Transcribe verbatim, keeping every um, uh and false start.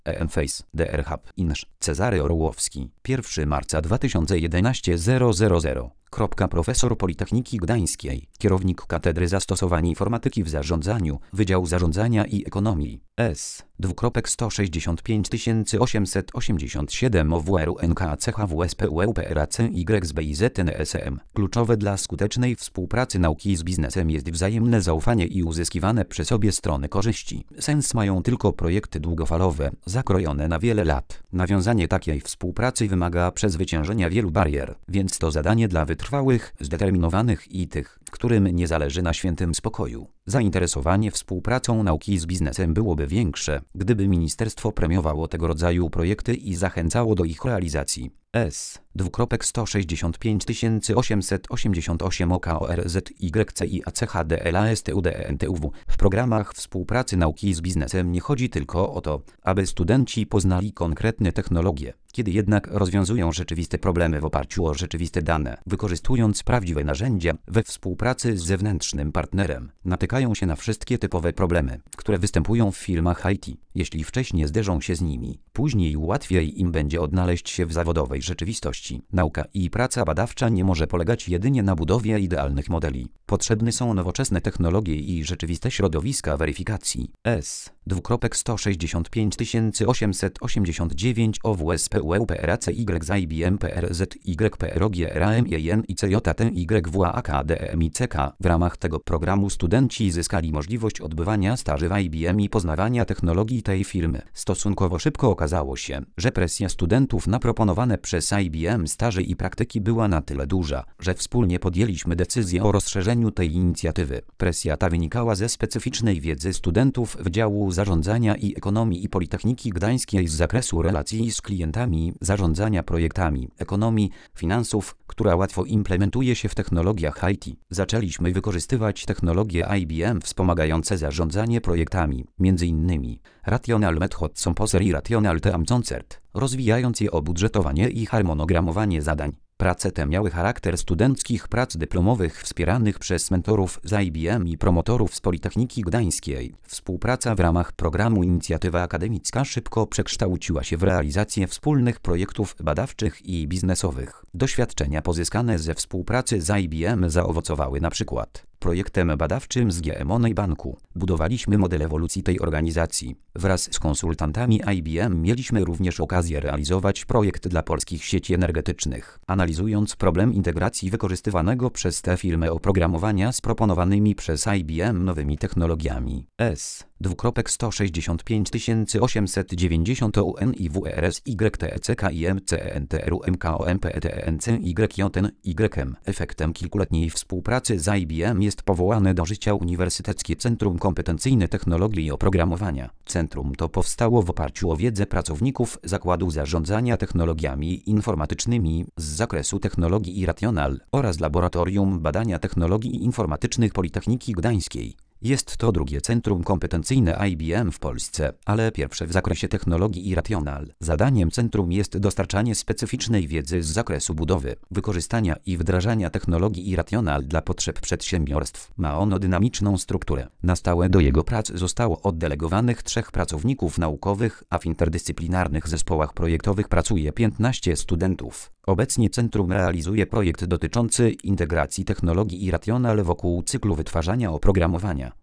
Enface, D R Hub, Inż, Cezary Orłowski, pierwszego marca dwa tysiące jedenastego zero zero zero. Kropka. Profesor Politechniki Gdańskiej, kierownik Katedry Zastosowań Informatyki w Zarządzaniu, Wydział Zarządzania i Ekonomii, S. Dwukropek sto sześćdziesiąt pięć tysięcy osiemset osiemdziesiąt siedem O W R U N K C H W S P U E U P R A C Y Z B I Z N S M. Kluczowe dla skutecznej współpracy nauki z biznesem jest wzajemne zaufanie i uzyskiwane przez obie strony korzyści. Sens mają tylko projekty długofalowe, zakrojone na wiele lat. Nawiązanie takiej współpracy wymaga przezwyciężenia wielu barier, więc to zadanie dla wytrwałych, zdeterminowanych i tych, którym nie zależy na świętym spokoju. Zainteresowanie współpracą nauki z biznesem byłoby większe, gdyby ministerstwo premiowało tego rodzaju projekty i zachęcało do ich realizacji. S. Dwukropek sto sześćdziesiąt pięć tysięcy osiemset osiemdziesiąt osiem O K O R Z Y C I A C H D L A S T U D E N T U W. W programach współpracy nauki z biznesem nie chodzi tylko o to, aby studenci poznali konkretne technologie, kiedy jednak rozwiązują rzeczywiste problemy w oparciu o rzeczywiste dane, wykorzystując prawdziwe narzędzia we współpracy z zewnętrznym partnerem. Natykają się na wszystkie typowe problemy, które występują w firmach I T. Jeśli wcześniej zderzą się z nimi, później łatwiej im będzie odnaleźć się w zawodowej rzeczywistości. Nauka i praca badawcza nie może polegać jedynie na budowie idealnych modeli. Potrzebne są nowoczesne technologie i rzeczywiste środowiska weryfikacji. S. Dwukropek sto sześćdziesiąt pięć tysięcy osiemset osiemdziesiąt dziewięć O W S P U E U P R A C Y Z I B M P R Z Y P R O G R A M I N I C J T Y W A K D E M I C K. W ramach tego programu studenci zyskali możliwość odbywania staży w I B M i poznawania technologii tej firmy. Stosunkowo szybko okazało się, że presja studentów na proponowane przez I B M staże i praktyki była na tyle duża, że wspólnie podjęliśmy decyzję o rozszerzeniu tej inicjatywy. Presja ta wynikała ze specyficznej wiedzy studentów Wydziału Zarządzania i Ekonomii i Politechniki Gdańskiej z zakresu relacji z klientami, zarządzania projektami, ekonomii, finansów, która łatwo implementuje się w technologiach I T. Zaczęliśmy wykorzystywać technologie I B M wspomagające zarządzanie projektami, między innymi Rational Method Composer i Rational Team Concert, rozwijając je o budżetowanie i harmonogramowanie zadań. Prace te miały charakter studenckich prac dyplomowych wspieranych przez mentorów z I B M i promotorów z Politechniki Gdańskiej. Współpraca w ramach programu Inicjatywa Akademicka szybko przekształciła się w realizację wspólnych projektów badawczych i biznesowych. Doświadczenia pozyskane ze współpracy z I B M zaowocowały na przykład projektem badawczym z G M Money Banku. Budowaliśmy model ewolucji tej organizacji. Wraz z konsultantami I B M mieliśmy również okazję realizować projekt dla polskich sieci energetycznych, analizując problem integracji wykorzystywanego przez tę firmę oprogramowania z proponowanymi przez I B M nowymi technologiami. S. Dwukropek sto sześćdziesiąt pięć tysięcy osiemset dziewięćdziesiąt O U N I W R S Y T E C K I M C E N T R U M K O M P E T E N C Y J N Y M. Efektem kilkuletniej współpracy z I B M jest powołane do życia Uniwersyteckie Centrum Kompetencyjne Technologii i Oprogramowania. Centrum to powstało w oparciu o wiedzę pracowników Zakładu Zarządzania Technologiami Informatycznymi z zakresu technologii i Rational oraz Laboratorium Badania Technologii Informatycznych Politechniki Gdańskiej. Jest to drugie centrum kompetencyjne I B M w Polsce, ale pierwsze w zakresie technologii i Rational. Zadaniem centrum jest dostarczanie specyficznej wiedzy z zakresu budowy, wykorzystania i wdrażania technologii i Rational dla potrzeb przedsiębiorstw. Ma ono dynamiczną strukturę. Na stałe do jego prac zostało oddelegowanych trzech pracowników naukowych, a w interdyscyplinarnych zespołach projektowych pracuje piętnastu studentów. Obecnie centrum realizuje projekt dotyczący integracji technologii i Rational wokół cyklu wytwarzania oprogramowania.